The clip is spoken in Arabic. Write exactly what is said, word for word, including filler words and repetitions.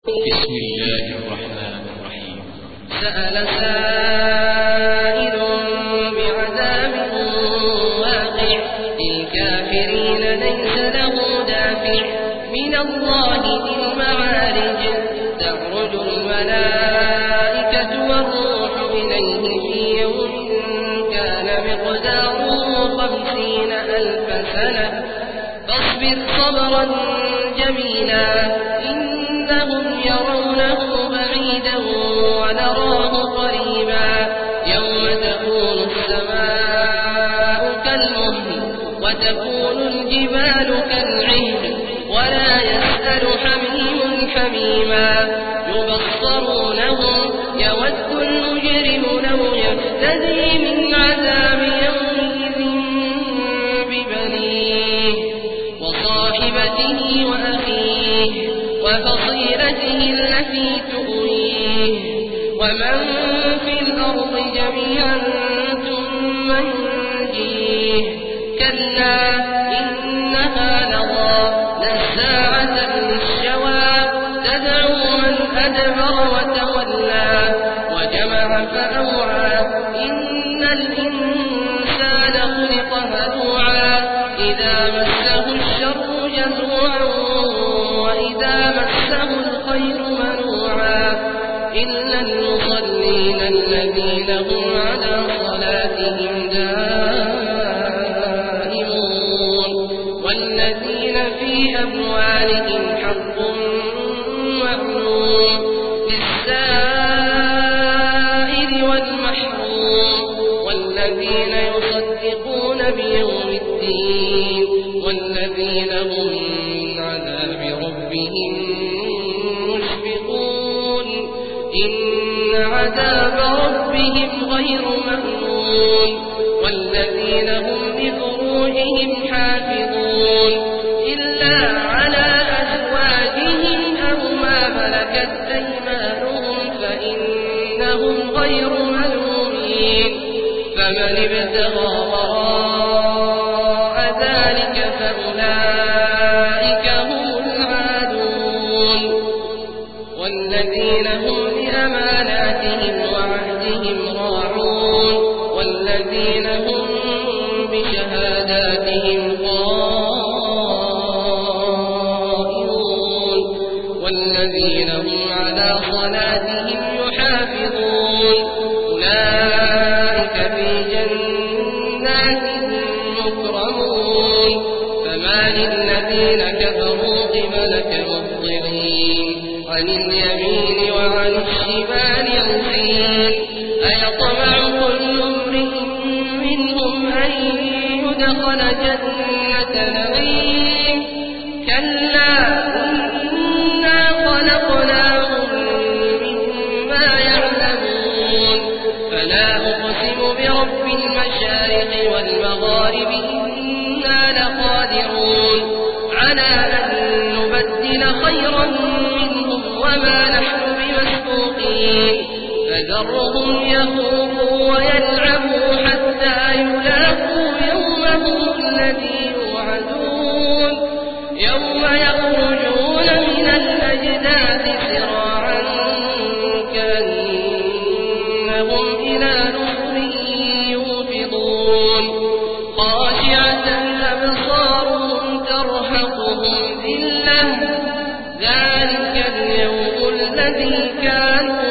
بسم الله الرحمن الرحيم. سأل سائل بعذاب واقع للكافرين ليس له دافع من الله ذي المعارج تعرج الملائكة والروح إليه في يوم كان مقداره خمسين ألف سنة فاصبر صبرا جميلا إنهم يرونه بعيدا ونراه قريبا يوم تكون السماء كالمهل وتكون الجبال كالعهن ولا يسأل حميم حميما يبصرونهم يود المجرم لو يفتدي من عذاب يومئذ ببنيه وصاحبته وأخيه وفصيلته التي تؤويه ومن في الأرض جميعا ثم ينجيه كلا إنها لظى نزاعة للشوى تدعو من أدبر وتولى وجمع فأوعى إن الإنسان خلق هلوعا إذا مسه الشر جزوعا وإذا مسه الخير منوعا إلا المصلين الذين هم على صلاتهم دائمون والذين في أموالهم حق معلوم للسائل والمحروم والذين يصدقون بيوم الدين والذين هم من عذاب ربهم مشفقون إن عذاب ربهم غير مأمون والذين هم لفروجهم حافظون إلا على أزواجهم أو ما ملكت أيمانهم فإنهم غير ملومين فمن ابتغى وراء ذلك فأولئك هم العادون والذين هم لأماناتهم وعهدهم راعون والذين هم بشهاداتهم قائمون والذين هم على صلاتهم يحافظون أولئك في جنات مكرمون فما للذين كفروا قبلك مهطعين عن اليمين وعن الشمال عزين أيطمع كل امرئ منهم أن يدخل جنة نعيم كلا إنا خلقناهم مما يعلمون فلا أقسم برب المشارق والمغارب إنا لقادرون على أن نبدل خيرا منهم وما نحن بمسبوقين فذرهم يخوضوا ويلعبوا حتى يلاقوا يومهم الذي يوعدون يوم يخرجون من الأجداث سراعا كأنهم إلى نصر يوفضون خاشعة أبصارهم ترهقهم ذلة ذلك اليوم الذي كانوا